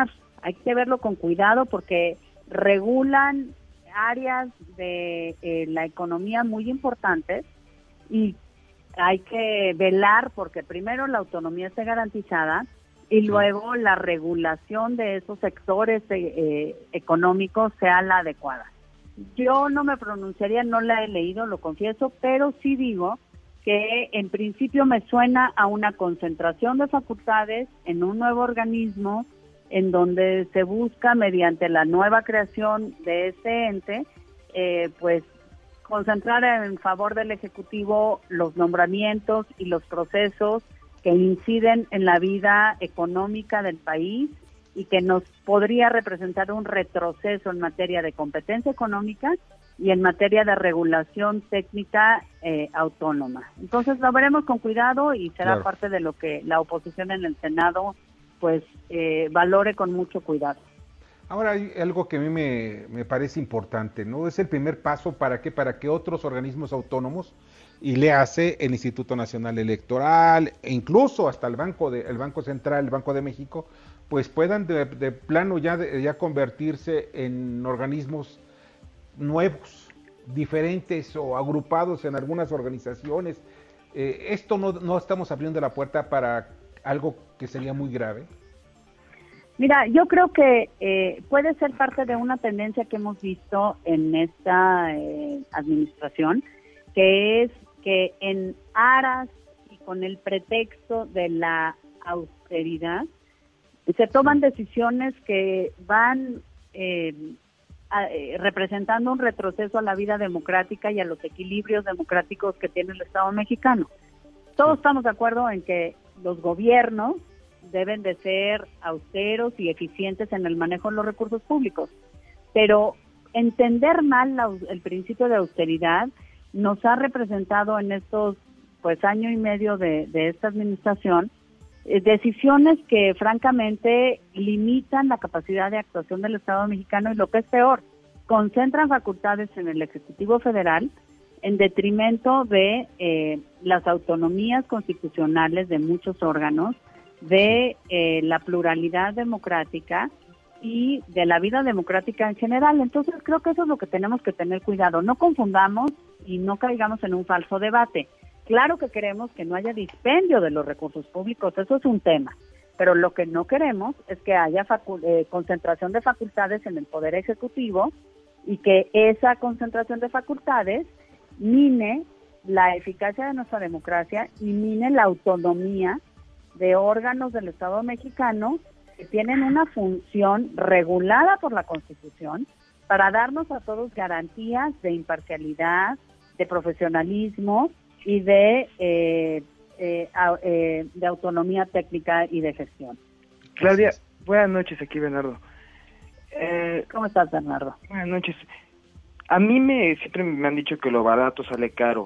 Hay que verlo con cuidado porque regulan áreas de la economía muy importantes y hay que velar porque primero la autonomía esté garantizada y luego la regulación de esos sectores económicos sea la adecuada. Yo no me pronunciaría, no la he leído, lo confieso, pero sí digo que en principio me suena a una concentración de facultades en un nuevo organismo en donde se busca mediante la nueva creación de este ente, pues concentrar en favor del Ejecutivo los nombramientos y los procesos que inciden en la vida económica del país y que nos podría representar un retroceso en materia de competencia económica y en materia de regulación técnica autónoma. Entonces lo veremos con cuidado y será parte de lo que la oposición en el Senado pues valore con mucho cuidado. Ahora hay algo que a mí me parece importante, ¿no? Es el primer paso para que otros organismos autónomos, y le hace el Instituto Nacional Electoral, e incluso hasta el Banco Central, el Banco de México, pues puedan de plano ya convertirse en organismos nuevos, diferentes o agrupados en algunas organizaciones. Esto no estamos abriendo la puerta para algo que sería muy grave. Mira, yo creo que puede ser parte de una tendencia que hemos visto en esta administración, que es que en aras y con el pretexto de la austeridad se toman decisiones que van representando un retroceso a la vida democrática y a los equilibrios democráticos que tiene el Estado mexicano. Todos estamos de acuerdo en que los gobiernos deben de ser austeros y eficientes en el manejo de los recursos públicos, pero entender mal el principio de austeridad nos ha representado en estos año y medio de esta administración decisiones que francamente limitan la capacidad de actuación del Estado mexicano y lo que es peor, concentran facultades en el Ejecutivo Federal en detrimento de las autonomías constitucionales de muchos órganos, de la pluralidad democrática y de la vida democrática en general. Entonces creo que eso es lo que tenemos que tener cuidado. No confundamos y no caigamos en un falso debate. Claro que queremos que no haya dispendio de los recursos públicos, eso es un tema, pero lo que no queremos es que haya concentración de facultades en el Poder Ejecutivo y que esa concentración de facultades mine la eficacia de nuestra democracia y mine la autonomía de órganos del Estado mexicano que tienen una función regulada por la Constitución para darnos a todos garantías de imparcialidad, de profesionalismo y de autonomía técnica y de gestión. Claudia, buenas noches, aquí Bernardo. ¿Cómo estás, Bernardo? Buenas noches. A mí siempre me han dicho que lo barato sale caro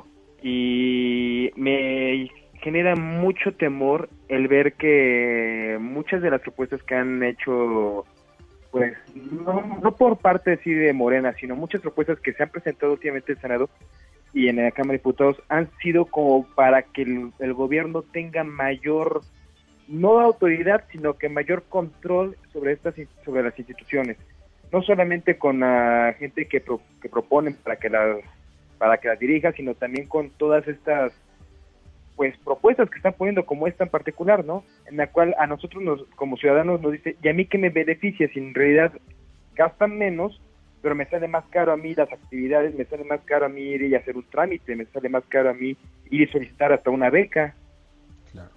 y me genera mucho temor el ver que muchas de las propuestas que han hecho, pues no por parte sí de Morena, sino muchas propuestas que se han presentado últimamente en el Senado y en la Cámara de Diputados han sido como para que el gobierno tenga mayor, no autoridad, sino que mayor control sobre las instituciones, no solamente con la gente que proponen para que las dirija, sino también con todas estas propuestas que están poniendo, como esta en particular, ¿no? En la cual a nosotros como ciudadanos nos dice, ¿y a mí qué me beneficia? Si en realidad gastan menos, pero me sale más caro a mí las actividades, me sale más caro a mí ir y hacer un trámite, me sale más caro a mí ir y solicitar hasta una beca. Claro.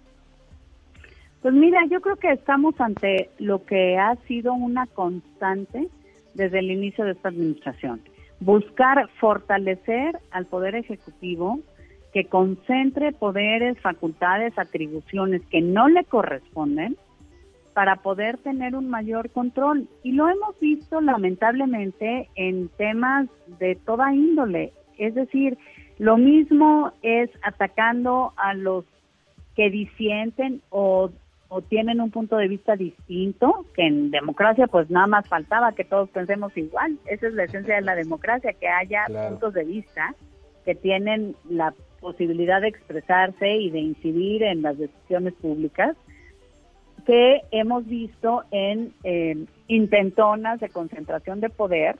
Pues mira, yo creo que estamos ante lo que ha sido una constante desde el inicio de esta administración. Buscar fortalecer al Poder Ejecutivo, que concentre poderes, facultades, atribuciones que no le corresponden para poder tener un mayor control. Y lo hemos visto lamentablemente en temas de toda índole. Es decir, lo mismo es atacando a los que disienten o tienen un punto de vista distinto, que en democracia pues nada más faltaba que todos pensemos igual. Esa es la esencia de la democracia, que haya puntos de vista que tienen la posibilidad de expresarse y de incidir en las decisiones públicas, que hemos visto en intentonas de concentración de poder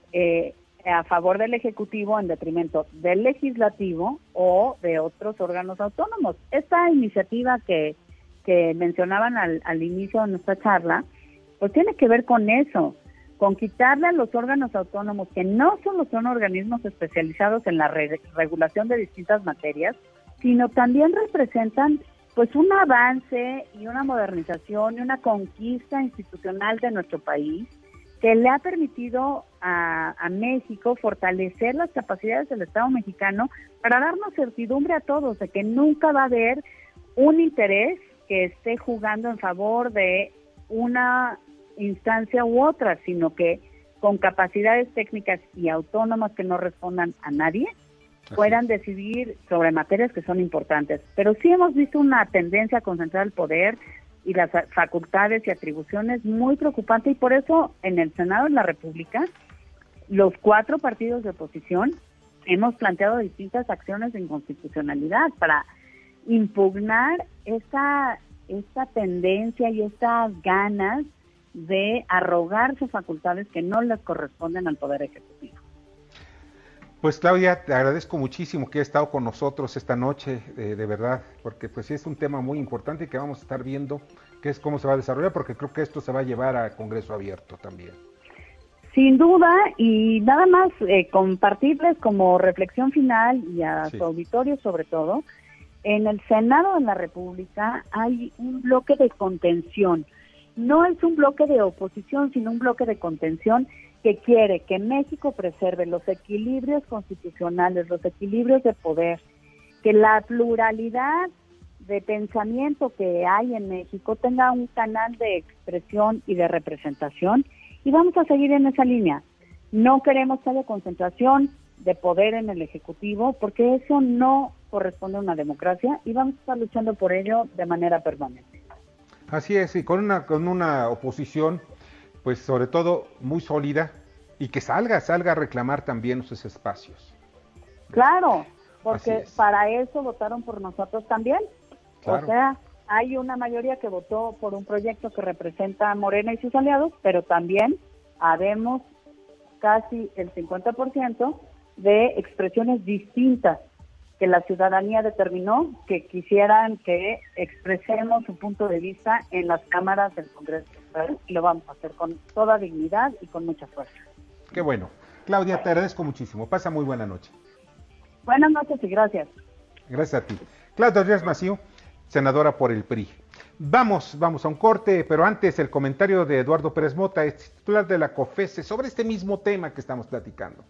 a favor del Ejecutivo en detrimento del Legislativo o de otros órganos autónomos. Esta iniciativa que mencionaban al inicio de nuestra charla, pues tiene que ver con eso, con quitarle a los órganos autónomos, que no solo son organismos especializados en la regulación de distintas materias, sino también representan pues un avance y una modernización y una conquista institucional de nuestro país, que le ha permitido a México fortalecer las capacidades del Estado mexicano para darnos certidumbre a todos de que nunca va a haber un interés que esté jugando en favor de una instancia u otra, sino que con capacidades técnicas y autónomas que no respondan a nadie, puedan decidir sobre materias que son importantes. Pero sí hemos visto una tendencia a concentrar el poder y las facultades y atribuciones muy preocupante, y por eso en el Senado de la República los 4 partidos de oposición hemos planteado distintas acciones de inconstitucionalidad para impugnar esta tendencia y estas ganas de arrogarse facultades que no les corresponden al Poder Ejecutivo. Pues Claudia, te agradezco muchísimo que hayas estado con nosotros esta noche, de verdad, porque pues sí es un tema muy importante que vamos a estar viendo cómo se va a desarrollar, porque creo que esto se va a llevar a Congreso abierto también. Sin duda, y nada más compartirles como reflexión final y a su auditorio sobre todo, en el Senado de la República hay un bloque de contención. No es un bloque de oposición, sino un bloque de contención que quiere que México preserve los equilibrios constitucionales, los equilibrios de poder, que la pluralidad de pensamiento que hay en México tenga un canal de expresión y de representación, y vamos a seguir en esa línea. No queremos que haya concentración de poder en el Ejecutivo, porque eso no corresponde a una democracia, y vamos a estar luchando por ello de manera permanente. Así es, y con una oposición, pues sobre todo muy sólida, y que salga a reclamar también esos espacios. Claro, porque para eso votaron por nosotros también. Claro. O sea, hay una mayoría que votó por un proyecto que representa a Morena y sus aliados, pero también habemos casi el 50% de expresiones distintas que la ciudadanía determinó que quisieran que expresemos su punto de vista en las cámaras del Congreso. Y lo vamos a hacer con toda dignidad y con mucha fuerza. Qué bueno. Claudia, te agradezco muchísimo. Pasa muy buena noche. Buenas noches y gracias. Gracias a ti. Claudia Díaz Massieu, senadora por el PRI. Vamos a un corte, pero antes el comentario de Eduardo Pérez Mota, titular de la COFESE, sobre este mismo tema que estamos platicando.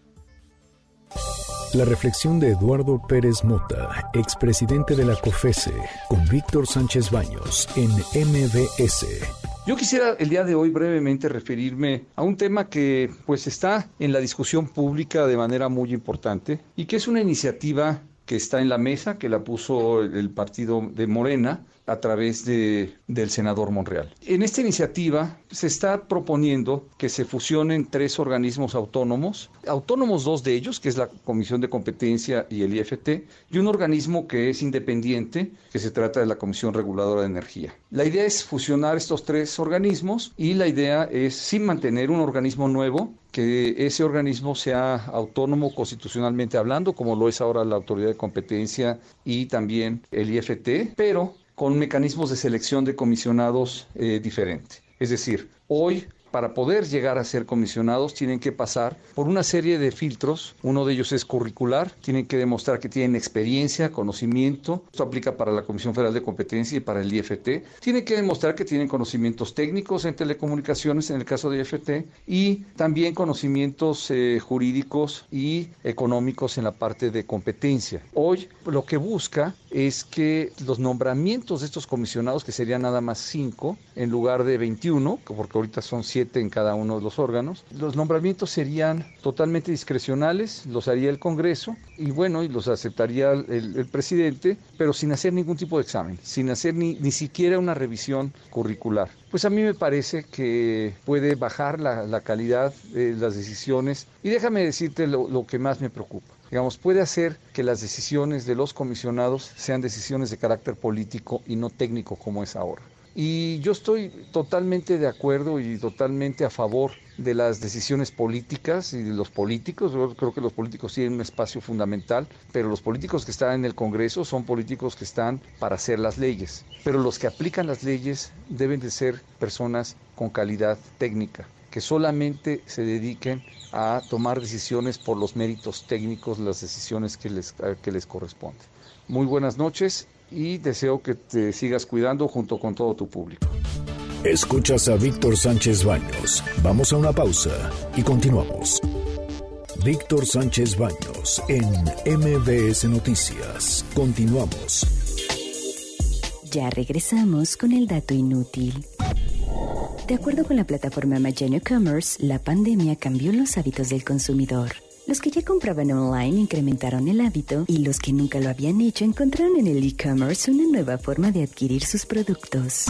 La reflexión de Eduardo Pérez Mota, expresidente de la COFESE, con Víctor Sánchez Baños en MBS. Yo quisiera el día de hoy brevemente referirme a un tema que pues está en la discusión pública de manera muy importante y que es una iniciativa que está en la mesa, que la puso el partido de Morena a través del senador Monreal. En esta iniciativa se está proponiendo que se fusionen 3 organismos autónomos 2 de ellos, que es la Comisión de Competencia y el IFT, y un organismo que es independiente, que se trata de la Comisión Reguladora de Energía. La idea es fusionar estos 3 organismos y la idea es, sin mantener un organismo nuevo, que ese organismo sea autónomo constitucionalmente hablando, como lo es ahora la Autoridad de Competencia y también el IFT, pero con mecanismos de selección de comisionados diferentes. Es decir, hoy, para poder llegar a ser comisionados, tienen que pasar por una serie de filtros. Uno de ellos es curricular, tienen que demostrar que tienen experiencia, conocimiento. Esto aplica para la Comisión Federal de Competencia y para el IFT. Tienen que demostrar que tienen conocimientos técnicos en telecomunicaciones, en el caso de IFT, y también conocimientos jurídicos y económicos en la parte de competencia. Hoy lo que busca es que los nombramientos de estos comisionados, que serían nada más 5 en lugar de 21, porque ahorita son 7 en cada uno de los órganos, los nombramientos serían totalmente discrecionales, los haría el Congreso y bueno, y los aceptaría el presidente, pero sin hacer ningún tipo de examen, sin hacer ni siquiera una revisión curricular. Pues a mí me parece que puede bajar la calidad de las decisiones y déjame decirte lo que más me preocupa. Digamos, puede hacer que las decisiones de los comisionados sean decisiones de carácter político y no técnico como es ahora. Y yo estoy totalmente de acuerdo y totalmente a favor de las decisiones políticas y de los políticos. Yo creo que los políticos tienen un espacio fundamental, pero los políticos que están en el Congreso son políticos que están para hacer las leyes. Pero los que aplican las leyes deben de ser personas con calidad técnica, que solamente se dediquen a tomar decisiones por los méritos técnicos, las decisiones que les corresponden. Muy buenas noches y deseo que te sigas cuidando junto con todo tu público. Escuchas a Víctor Sánchez Baños. Vamos a una pausa y continuamos. Víctor Sánchez Baños en MBS Noticias. Continuamos. Ya regresamos con el dato inútil. De acuerdo con la plataforma Magento Commerce, la pandemia cambió los hábitos del consumidor. Los que ya compraban online incrementaron el hábito y los que nunca lo habían hecho encontraron en el e-commerce una nueva forma de adquirir sus productos.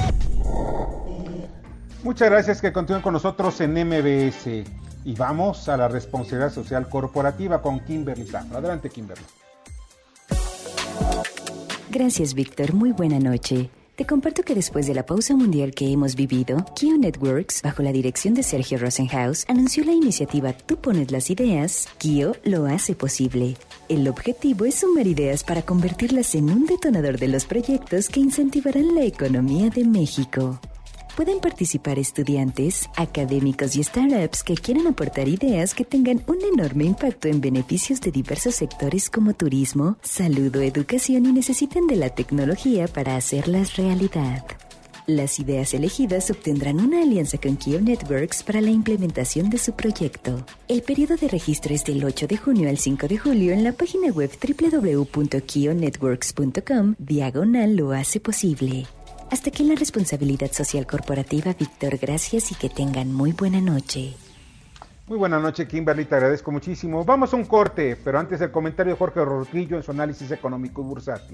Muchas gracias, que continúen con nosotros en MBS. Y vamos a la responsabilidad social corporativa con Kimberly Zafra. Adelante, Kimberly. Gracias, Víctor. Muy buena noche. Te comparto que después de la pausa mundial que hemos vivido, Kio Networks, bajo la dirección de Sergio Rosenhaus, anunció la iniciativa Tú pones las ideas, Kio lo hace posible. El objetivo es sumar ideas para convertirlas en un detonador de los proyectos que incentivarán la economía de México. Pueden participar estudiantes, académicos y startups que quieran aportar ideas que tengan un enorme impacto en beneficios de diversos sectores como turismo, salud o educación y necesitan de la tecnología para hacerlas realidad. Las ideas elegidas obtendrán una alianza con Kio Networks para la implementación de su proyecto. El periodo de registro es del 8 de junio al 5 de julio en la página web www.kionetworks.com/lo hace posible. Hasta aquí la responsabilidad social corporativa, Víctor. Gracias y que tengan muy buena noche. Muy buena noche, Kimberly. Te agradezco muchísimo. Vamos a un corte, pero antes el comentario de Jorge Gordillo en su análisis económico y bursátil.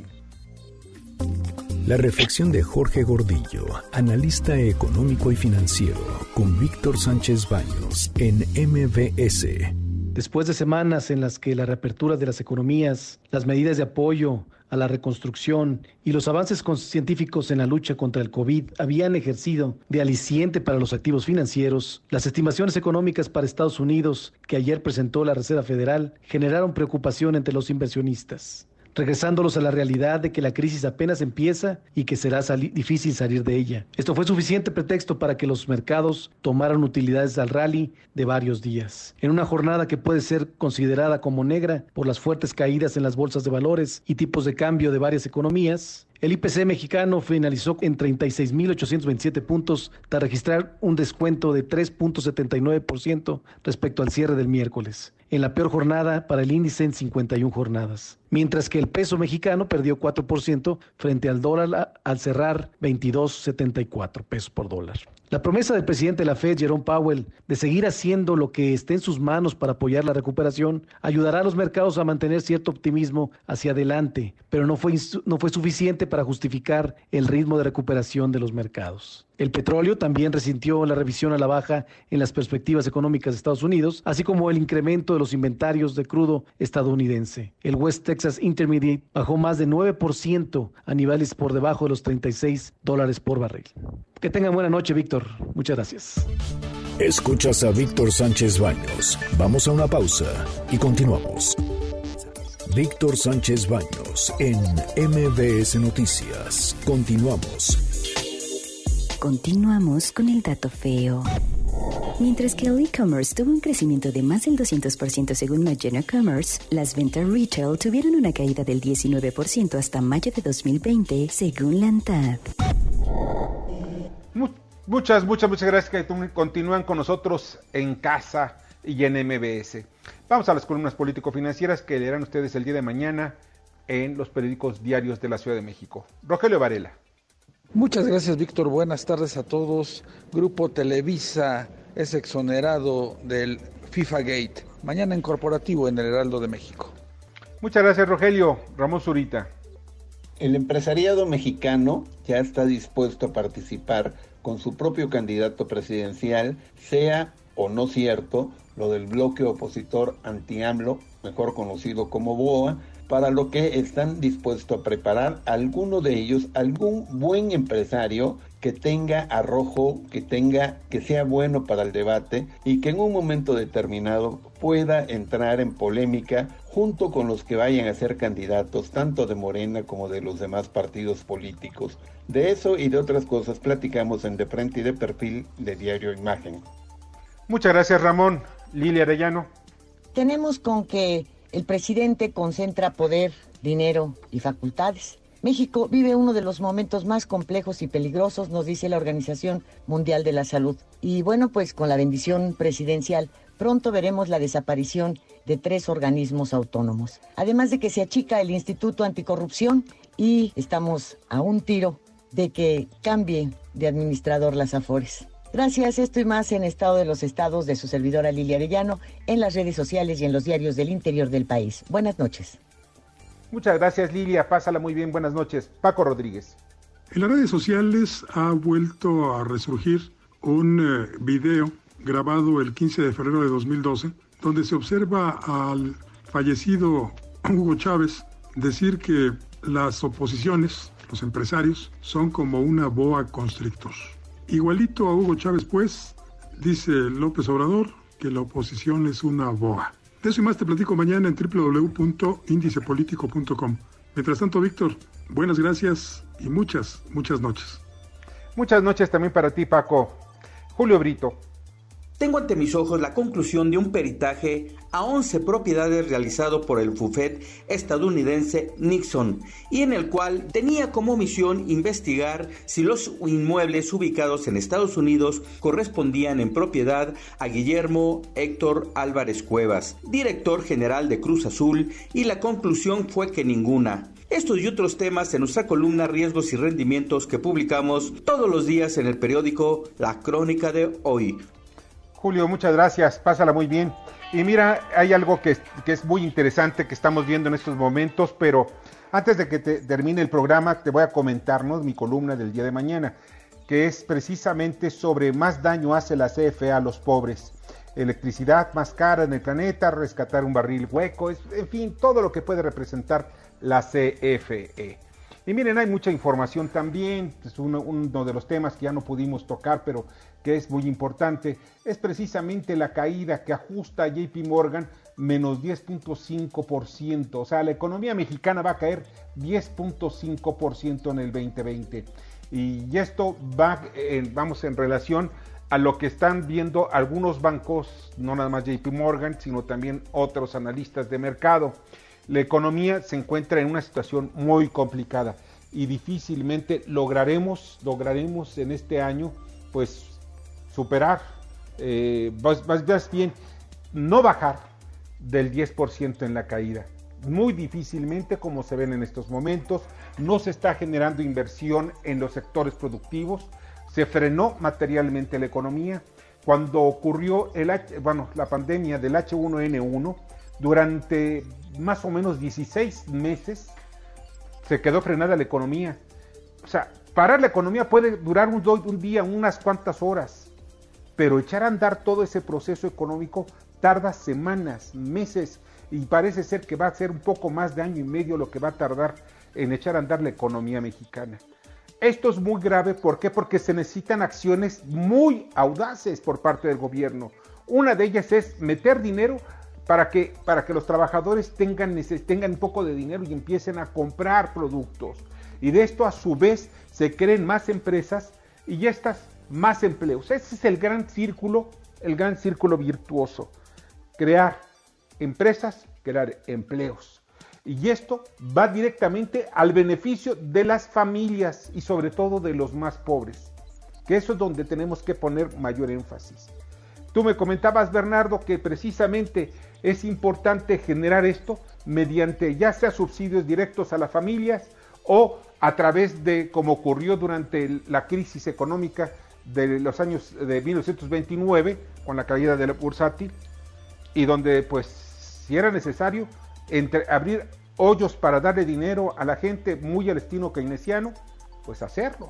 La reflexión de Jorge Gordillo, analista económico y financiero, con Víctor Sánchez Baños en MBS. Después de semanas en las que la reapertura de las economías, las medidas de apoyo a la reconstrucción y los avances científicos en la lucha contra el COVID habían ejercido de aliciente para los activos financieros, las estimaciones económicas para Estados Unidos que ayer presentó la Reserva Federal generaron preocupación entre los inversionistas, regresándolos a la realidad de que la crisis apenas empieza y que será difícil salir de ella. Esto fue suficiente pretexto para que los mercados tomaran utilidades al rally de varios días. En una jornada que puede ser considerada como negra por las fuertes caídas en las bolsas de valores y tipos de cambio de varias economías, el IPC mexicano finalizó en 36.827 puntos tras registrar un descuento de 3.79% respecto al cierre del miércoles, en la peor jornada para el índice en 51 jornadas. Mientras que el peso mexicano perdió 4% frente al dólar al cerrar 22.74 pesos por dólar. La promesa del presidente de la Fed, Jerome Powell, de seguir haciendo lo que esté en sus manos para apoyar la recuperación, ayudará a los mercados a mantener cierto optimismo hacia adelante, pero no fue suficiente para justificar el ritmo de recuperación de los mercados. El petróleo también resintió la revisión a la baja en las perspectivas económicas de Estados Unidos, así como el incremento de los inventarios de crudo estadounidense. El West Texas Intermediate bajó más de 9% a niveles por debajo de los $36 por barril. Que tengan buena noche, Víctor. Muchas gracias. Escuchas a Víctor Sánchez Baños. Vamos a una pausa y continuamos. Víctor Sánchez Baños en MBS Noticias. Continuamos. Continuamos con el dato feo. Mientras que el e-commerce tuvo un crecimiento de más del 200% según Magento Commerce, las ventas retail tuvieron una caída del 19% hasta mayo de 2020 según la ANTAD. Muchas gracias que continúan con nosotros en casa y en MBS. Vamos a las columnas político-financieras que leerán ustedes el día de mañana en los periódicos diarios de la Ciudad de México. Rogelio Varela. Muchas gracias, Víctor. Buenas tardes a todos. Grupo Televisa es exonerado del FIFA Gate. Mañana en corporativo en el Heraldo de México. Muchas gracias, Rogelio. Ramón Zurita. El empresariado mexicano ya está dispuesto a participar con su propio candidato presidencial, sea o no cierto lo del bloque opositor anti-AMLO, mejor conocido como BOA, para lo que están dispuestos a preparar alguno de ellos, algún buen empresario que tenga arrojo, que sea bueno para el debate y que en un momento determinado pueda entrar en polémica junto con los que vayan a ser candidatos, tanto de Morena como de los demás partidos políticos. De eso y de otras cosas platicamos en De Frente y de Perfil de Diario Imagen. Muchas gracias, Ramón. Lilia Arellano. Tenemos con que el presidente concentra poder, dinero y facultades. México vive uno de los momentos más complejos y peligrosos, nos dice la Organización Mundial de la Salud. Y bueno, pues con la bendición presidencial, pronto veremos la desaparición de 3 organismos autónomos. Además de que se achica el Instituto Anticorrupción y estamos a un tiro de que cambie de administrador las Afores. Gracias, esto y más en Estado de los Estados de su servidora Lilia Arellano, en las redes sociales y en los diarios del interior del país. Buenas noches. Muchas gracias, Lilia. Pásala muy bien. Buenas noches. Paco Rodríguez. En las redes sociales ha vuelto a resurgir un video grabado el 15 de febrero de 2012, donde se observa al fallecido Hugo Chávez decir que las oposiciones, los empresarios, son como una boa constrictor. Igualito a Hugo Chávez, pues, dice López Obrador que la oposición es una boa. De eso y más te platico mañana en www.indicepolitico.com. Mientras tanto, Víctor, buenas gracias y muchas noches. Muchas noches también para ti, Paco. Julio Brito. Tengo ante mis ojos la conclusión de un peritaje a 11 propiedades realizado por el bufete estadounidense Nixon y en el cual tenía como misión investigar si los inmuebles ubicados en Estados Unidos correspondían en propiedad a Guillermo Héctor Álvarez Cuevas, director general de Cruz Azul, y la conclusión fue que ninguna. Estos y otros temas en nuestra columna Riesgos y Rendimientos que publicamos todos los días en el periódico La Crónica de Hoy. Julio, muchas gracias, pásala muy bien. Y mira, hay algo que es muy interesante que estamos viendo en estos momentos, pero antes de que termine el programa te voy a comentarnos mi columna del día de mañana, que es precisamente sobre más daño hace la CFE a los pobres. Electricidad más cara en el planeta, rescatar un barril hueco, en fin, todo lo que puede representar la CFE. Y miren, hay mucha información también, es uno de los temas que ya no pudimos tocar, pero que es muy importante, es precisamente la caída que ajusta a JP Morgan, menos 10.5%, o sea, la economía mexicana va a caer 10.5% en el 2020. Y esto vamos en relación a lo que están viendo algunos bancos, no nada más JP Morgan, sino también otros analistas de mercado. La economía se encuentra en una situación muy complicada y difícilmente lograremos en este año pues superar, más bien no bajar del 10% en la caída. Muy difícilmente, como se ven en estos momentos, no se está generando inversión en los sectores productivos, se frenó materialmente la economía. Cuando ocurrió la pandemia del H1N1, durante más o menos 16 meses se quedó frenada la economía. O sea, parar la economía puede durar un día, unas cuantas horas, pero echar a andar todo ese proceso económico tarda semanas, meses, y parece ser que va a ser un poco más de año y medio lo que va a tardar en echar a andar la economía mexicana. Esto es muy grave, ¿por qué? Porque se necesitan acciones muy audaces por parte del gobierno. Una de ellas es meter dinero para que los trabajadores tengan un poco de dinero y empiecen a comprar productos. Y de esto a su vez se creen más empresas y estas más empleos. Ese es el gran círculo virtuoso. Crear empresas, crear empleos. Y esto va directamente al beneficio de las familias y sobre todo de los más pobres, que eso es donde tenemos que poner mayor énfasis. Tú me comentabas, Bernardo, que precisamente es importante generar esto mediante ya sea subsidios directos a las familias o a través de, como ocurrió durante la crisis económica de los años de 1929, con la caída de la bursátil, y donde pues si era necesario abrir hoyos para darle dinero a la gente muy al estilo keynesiano, pues hacerlo.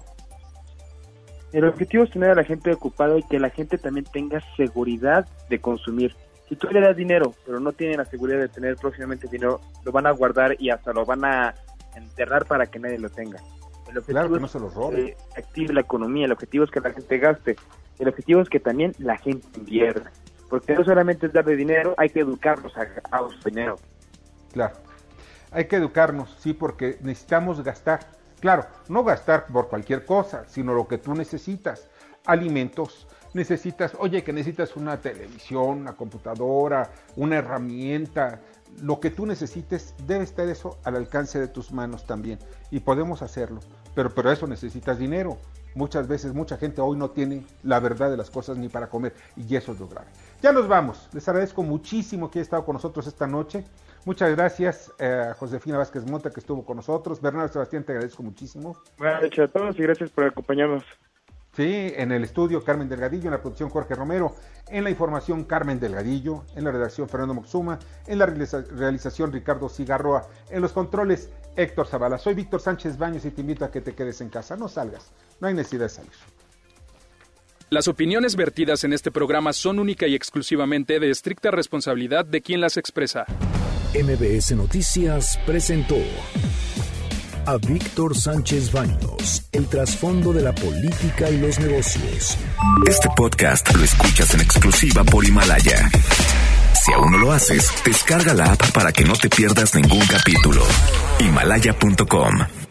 El objetivo es tener a la gente ocupada y que la gente también tenga seguridad de consumir. Si tú le das dinero, pero no tienen la seguridad de tener próximamente dinero, lo van a guardar y hasta lo van a enterrar para que nadie lo tenga. El objetivo claro, que no se los roben. Es que active la economía, el objetivo es que la gente gaste, el objetivo es que también la gente invierta, porque no solamente es darle dinero, hay que educarlos a usar dinero. Claro, hay que educarnos, sí, porque necesitamos gastar. Claro, no gastar por cualquier cosa, sino lo que tú necesitas. Alimentos, que necesitas una televisión, una computadora, una herramienta. Lo que tú necesites, debe estar eso al alcance de tus manos también. Y podemos hacerlo, pero eso necesitas dinero. Muchas veces, mucha gente hoy no tiene la verdad de las cosas ni para comer, y eso es lo grave. Ya nos vamos. Les agradezco muchísimo que haya estado con nosotros esta noche. Muchas gracias a Josefina Vázquez Mota, que estuvo con nosotros. Bernardo Sebastián, te agradezco muchísimo. Buenas noches a todos y gracias por acompañarnos. Sí, en el estudio Carmen Delgadillo, en la producción Jorge Romero, en la información Carmen Delgadillo, en la redacción Fernando Moxuma, en la realización Ricardo Cigarroa, en los controles Héctor Zavala. Soy Víctor Sánchez Baños y te invito a que te quedes en casa. No salgas, no hay necesidad de salir. Las opiniones vertidas en este programa son única y exclusivamente de estricta responsabilidad de quien las expresa. MBS Noticias presentó a Víctor Sánchez Baños, el trasfondo de la política y los negocios. Este podcast lo escuchas en exclusiva por Himalaya. Si aún no lo haces, descarga la app para que no te pierdas ningún capítulo. Himalaya.com